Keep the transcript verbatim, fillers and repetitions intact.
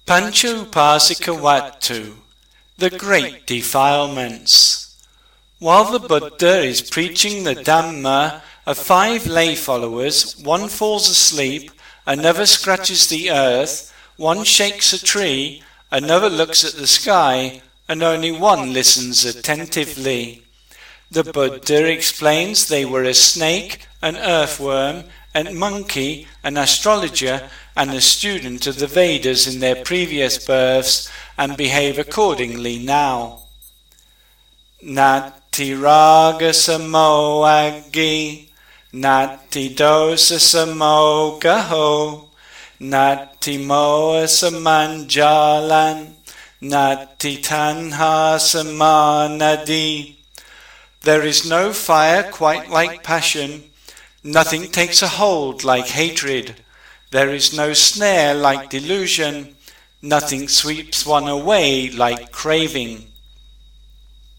Panchupasika the Great Defilements. While the Buddha is preaching the Dhamma, of five lay followers, one falls asleep, another scratches the earth, one shakes a tree, another looks at the sky, and only one listens attentively. The Buddha explains they were a snake, an earthworm, a monkey, an astrologer, and a student of the Vedas in their previous births, and behave accordingly now. Nati raga samo aggi, nati dosa samo gaho, nati moha samanjalan, nati tanha samanadi. There is no fire quite like passion, nothing takes a hold like hatred, there is no snare like delusion, nothing sweeps one away like craving.